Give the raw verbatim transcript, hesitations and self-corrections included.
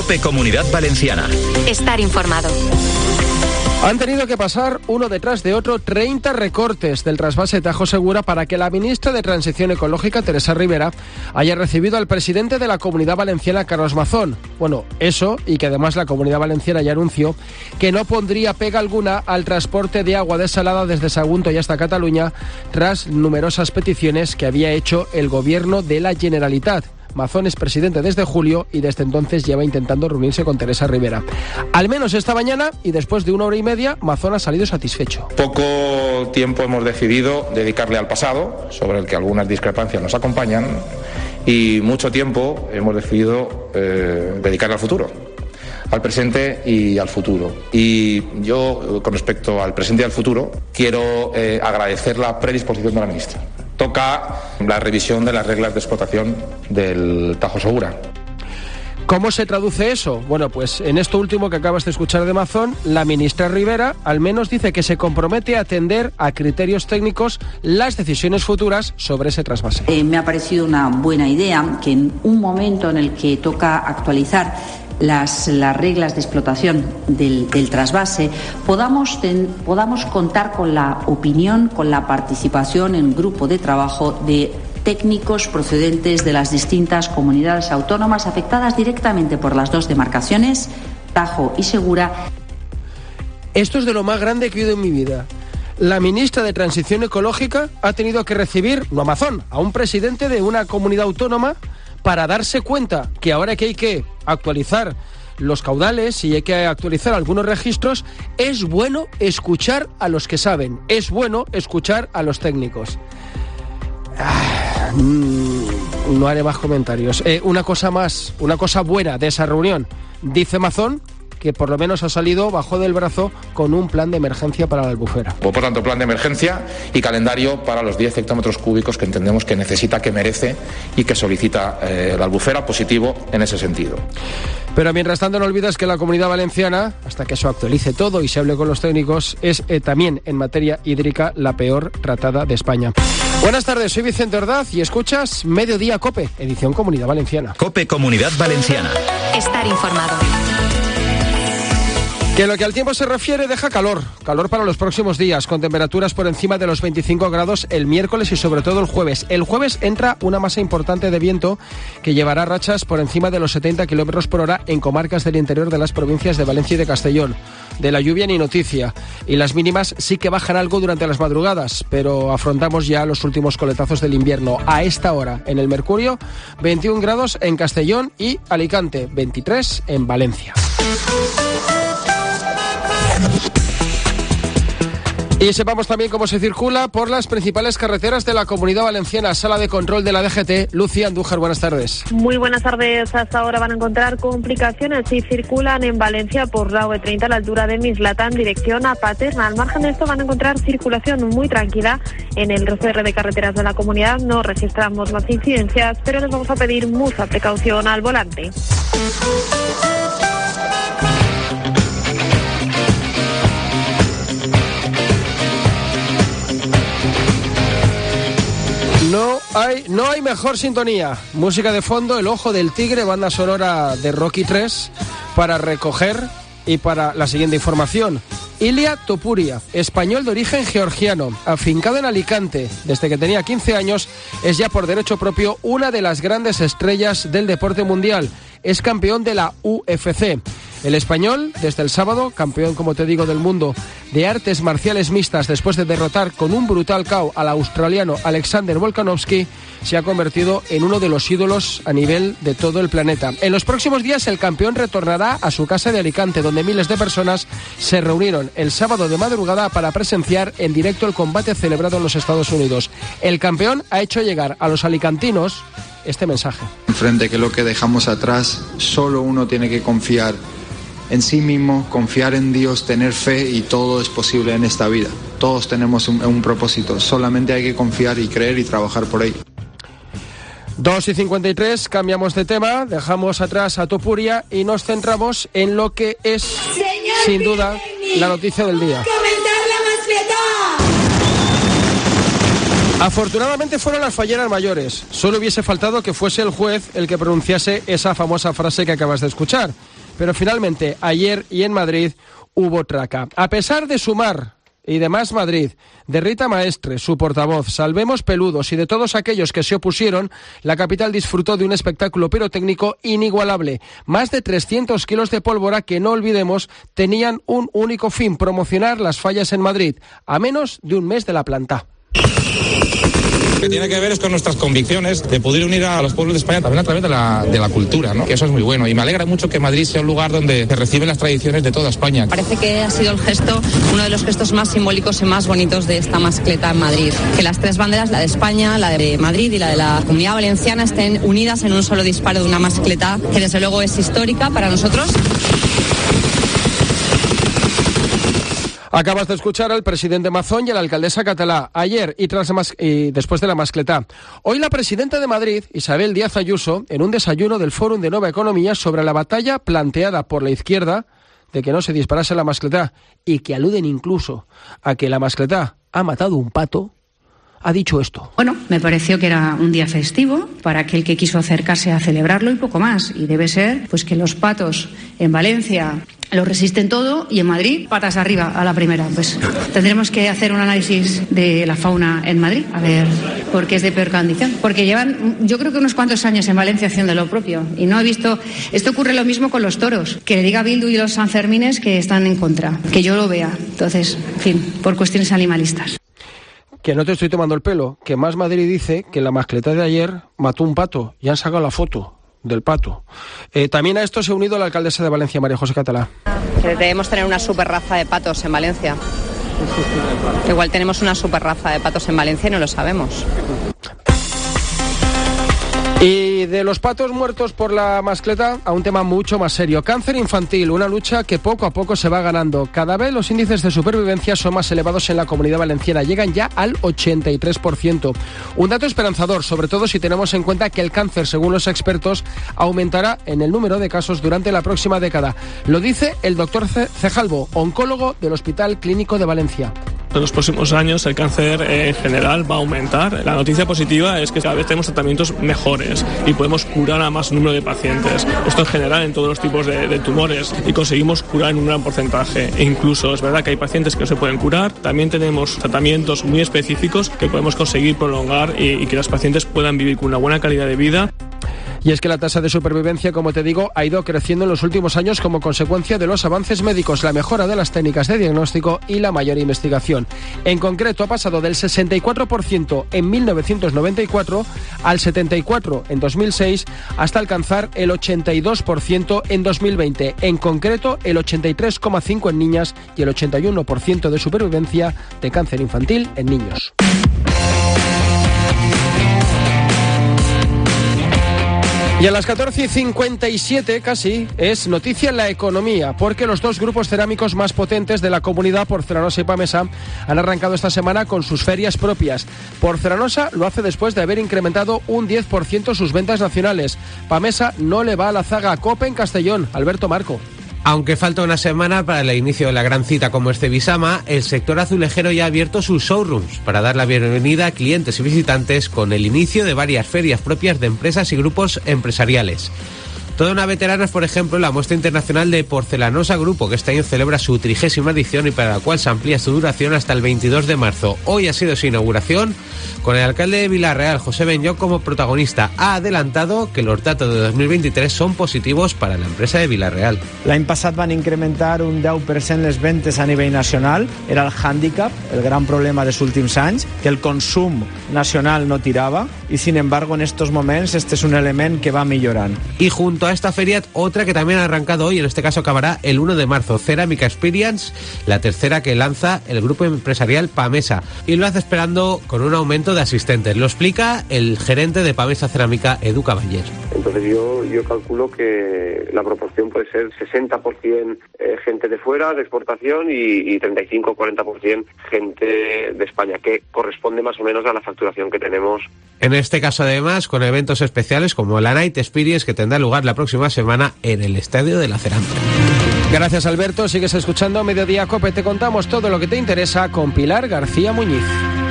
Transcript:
COPE Comunidad Valenciana. Estar informado. Han tenido que pasar uno detrás de otro treinta recortes del trasvase Tajo Segura para que la ministra de Transición Ecológica, Teresa Ribera, haya recibido al presidente de la Comunidad Valenciana, Carlos Mazón. Bueno, eso, y que además la Comunidad Valenciana ya anunció que no pondría pega alguna al transporte de agua desalada desde Sagunto y hasta Cataluña, tras numerosas peticiones que había hecho el gobierno de la Generalitat. Mazón es presidente desde julio y desde entonces lleva intentando reunirse con Teresa Ribera. Al menos esta mañana, y después de una hora y media, Mazón ha salido satisfecho. Poco tiempo hemos decidido dedicarle al pasado, sobre el que algunas discrepancias nos acompañan, y mucho tiempo hemos decidido eh, dedicarle al futuro, al presente y al futuro. Y yo, con respecto al presente y al futuro, quiero eh, agradecer la predisposición de la ministra. Toca la revisión de las reglas de explotación del Tajo Segura. ¿Cómo se traduce eso? Bueno, pues en esto último que acabas de escuchar de Mazón, la ministra Ribera al menos dice que se compromete a atender a criterios técnicos las decisiones futuras sobre ese trasvase. Eh, me ha parecido una buena idea que en un momento en el que toca actualizar Las, las reglas de explotación del, del trasvase, podamos, ten, podamos contar con la opinión, con la participación en grupo de trabajo de técnicos procedentes de las distintas comunidades autónomas afectadas directamente por las dos demarcaciones, Tajo y Segura. Esto es de lo más grande que he oído en mi vida. La ministra de Transición Ecológica ha tenido que recibir, no a Mazón, a un presidente de una comunidad autónoma para darse cuenta que ahora que hay que actualizar los caudales y hay que actualizar algunos registros, es bueno escuchar a los que saben, es bueno escuchar a los técnicos. Ah, no haré más comentarios. Eh, una cosa más, una cosa buena de esa reunión, dice Mazón, que por lo menos ha salido bajo del brazo con un plan de emergencia para la Albufera. Por tanto, plan de emergencia y calendario para los diez hectómetros cúbicos que entendemos que necesita, que merece y que solicita eh, la Albufera, positivo en ese sentido. Pero mientras tanto no olvides que la Comunidad Valenciana, hasta que eso actualice todo y se hable con los técnicos, es eh, también en materia hídrica la peor tratada de España. Buenas tardes, soy Vicente Ordaz y escuchas Mediodía COPE, edición Comunidad Valenciana. COPE Comunidad Valenciana. Estar informado. Que lo que al tiempo se refiere deja calor, calor para los próximos días, con temperaturas por encima de los veinticinco grados el miércoles y sobre todo el jueves. El jueves entra una masa importante de viento que llevará rachas por encima de los setenta kilómetros por hora en comarcas del interior de las provincias de Valencia y de Castellón. De la lluvia ni noticia, y las mínimas sí que bajan algo durante las madrugadas, pero afrontamos ya los últimos coletazos del invierno. A esta hora, en el Mercurio, veintiún grados en Castellón y Alicante, veintitrés en Valencia. Y sepamos también cómo se circula por las principales carreteras de la Comunidad Valenciana. Sala de control de la D G T, Lucía Andújar, buenas tardes. Muy buenas tardes. Hasta ahora van a encontrar complicaciones si circulan en Valencia por la U treinta a la altura de Mislata en dirección a Paterna. Al margen de esto van a encontrar circulación muy tranquila en el resto de carreteras de la comunidad. No registramos más incidencias, pero les vamos a pedir mucha precaución al volante. No hay, no hay mejor sintonía. Música de fondo, El Ojo del Tigre, banda sonora de Rocky tres, para recoger y para la siguiente información. Ilia Topuria, español de origen georgiano, afincado en Alicante desde que tenía quince años, es ya por derecho propio una de las grandes estrellas del deporte mundial. Es campeón de la U F C. El español, desde el sábado, campeón, como te digo, del mundo de artes marciales mixtas, después de derrotar con un brutal K O al australiano Alexander Volkanovski, se ha convertido en uno de los ídolos a nivel de todo el planeta. En los próximos días el campeón retornará a su casa de Alicante, donde miles de personas se reunieron el sábado de madrugada para presenciar en directo el combate celebrado en los Estados Unidos. El campeón ha hecho llegar a los alicantinos este mensaje. Frente que lo que dejamos atrás, solo uno tiene que confiar en sí mismo, confiar en Dios, tener fe, y todo es posible en esta vida. Todos tenemos un, un propósito, solamente hay que confiar y creer y trabajar por ello. dos y cincuenta y tres, cambiamos de tema, dejamos atrás a Topuria y nos centramos en lo que es, Señor, sin duda, la noticia del día. Afortunadamente fueron las falleras mayores. Solo hubiese faltado que fuese el juez el que pronunciase esa famosa frase que acabas de escuchar. Pero finalmente, ayer y en Madrid hubo traca. A pesar de Sumar y de Más Madrid, de Rita Maestre, su portavoz, Salvemos Peludos y de todos aquellos que se opusieron, la capital disfrutó de un espectáculo pirotécnico inigualable. Más de trescientos kilos de pólvora que, no olvidemos, tenían un único fin: promocionar las fallas en Madrid, a menos de un mes de la planta. Lo que tiene que ver es con nuestras convicciones de poder unir a los pueblos de España también a través de la, de la cultura, ¿no? Que eso es muy bueno, y me alegra mucho que Madrid sea un lugar donde se reciben las tradiciones de toda España. Parece que ha sido el gesto, uno de los gestos más simbólicos y más bonitos de esta mascleta en Madrid. Que las tres banderas, la de España, la de Madrid y la de la Comunidad Valenciana, estén unidas en un solo disparo de una mascleta que desde luego es histórica para nosotros. Acabas de escuchar al presidente Mazón y a la alcaldesa Catalá, ayer y, tras mas- y después de la mascletá. Hoy la presidenta de Madrid, Isabel Díaz Ayuso, en un desayuno del Fórum de Nueva Economía sobre la batalla planteada por la izquierda de que no se disparase la mascletá y que aluden incluso a que la mascletá ha matado un pato, ha dicho esto. Bueno, me pareció que era un día festivo para aquel que quiso acercarse a celebrarlo y poco más. Y debe ser pues que los patos en Valencia lo resisten todo y en Madrid patas arriba a la primera. Pues tendremos que hacer un análisis de la fauna en Madrid, a ver por qué es de peor condición. Porque llevan, yo creo que unos cuantos años en Valencia haciendo lo propio. Y no he visto... Esto ocurre lo mismo con los toros. Que le diga a Bildu y los Sanfermines que están en contra. Que yo lo vea. Entonces, en fin, por cuestiones animalistas. Que no te estoy tomando el pelo, que Más Madrid dice que la mascletá de ayer mató un pato y han sacado la foto del pato. Eh, también a esto se ha unido la alcaldesa de Valencia, María José Catalá. Que debemos tener una super raza de patos en Valencia. Igual tenemos una super raza de patos en Valencia y no lo sabemos. Y de los patos muertos por la mascleta a un tema mucho más serio. Cáncer infantil, una lucha que poco a poco se va ganando. Cada vez los índices de supervivencia son más elevados en la Comunidad Valenciana. Llegan ya al ochenta y tres por ciento. Un dato esperanzador, sobre todo si tenemos en cuenta que el cáncer, según los expertos, aumentará en el número de casos durante la próxima década. Lo dice el doctor Cejalvo, oncólogo del Hospital Clínico de Valencia. En los próximos años el cáncer eh, en general va a aumentar. La noticia positiva es que cada vez tenemos tratamientos mejores y podemos curar a más número de pacientes. Esto en general en todos los tipos de, de tumores, y conseguimos curar en un gran porcentaje. E incluso es verdad que hay pacientes que no se pueden curar. También tenemos tratamientos muy específicos que podemos conseguir prolongar y, y que los pacientes puedan vivir con una buena calidad de vida. Y es que la tasa de supervivencia, como te digo, ha ido creciendo en los últimos años como consecuencia de los avances médicos, la mejora de las técnicas de diagnóstico y la mayor investigación. En concreto, ha pasado del sesenta y cuatro por ciento en mil novecientos noventa y cuatro al setenta y cuatro por ciento en dos mil seis hasta alcanzar el ochenta y dos por ciento en dos mil veinte. En concreto, el ochenta y tres coma cinco por ciento en niñas y el ochenta y uno por ciento de supervivencia de cáncer infantil en niños. Y a las catorce y cincuenta y siete casi es noticia en la economía, porque los dos grupos cerámicos más potentes de la comunidad, Porcelanosa y Pamesa, han arrancado esta semana con sus ferias propias. Porcelanosa lo hace después de haber incrementado un diez por ciento sus ventas nacionales. Pamesa no le va a la zaga a Cope en Castellón. Alberto Marco. Aunque falta una semana para el inicio de la gran cita como este Bisama, el sector azulejero ya ha abierto sus showrooms para dar la bienvenida a clientes y visitantes con el inicio de varias ferias propias de empresas y grupos empresariales. Toda una veterana es, por ejemplo, la muestra internacional de Porcelanosa Grupo, que este año celebra su trigésima edición y para la cual se amplía su duración hasta el veintidós de marzo. Hoy ha sido su inauguración, con el alcalde de Vila-real, José Benlloch, como protagonista. Ha adelantado que los datos de dos mil veintitrés son positivos para la empresa de Vila-real. L'any passat van incrementar un deu per cent les ventes a nivell nacional. Era el hàndicap, el gran problema dels últims anys, que el consum nacional no tirava, y sin embargo en estos momentos este es un element que va millorant. Y junto a esta feria, otra que también ha arrancado hoy, en este caso acabará el uno de marzo, Ceramica Experience, la tercera que lanza el grupo empresarial Pamesa, y lo hace esperando con un aumento de asistentes. Lo explica el gerente de Pamesa Cerámica, Edu Caballero. Entonces yo, yo calculo que la proporción puede ser sesenta por ciento eh, gente de fuera, de exportación, y, y treinta y cinco a cuarenta por ciento gente de España, que corresponde más o menos a la facturación que tenemos. En este caso, además, con eventos especiales como la Night Experience, que tendrá lugar la próxima semana en el Estadio de la Cerámica. Gracias, Alberto. Sigues escuchando Mediodía Cope. Te contamos todo lo que te interesa con Pilar García Muñiz.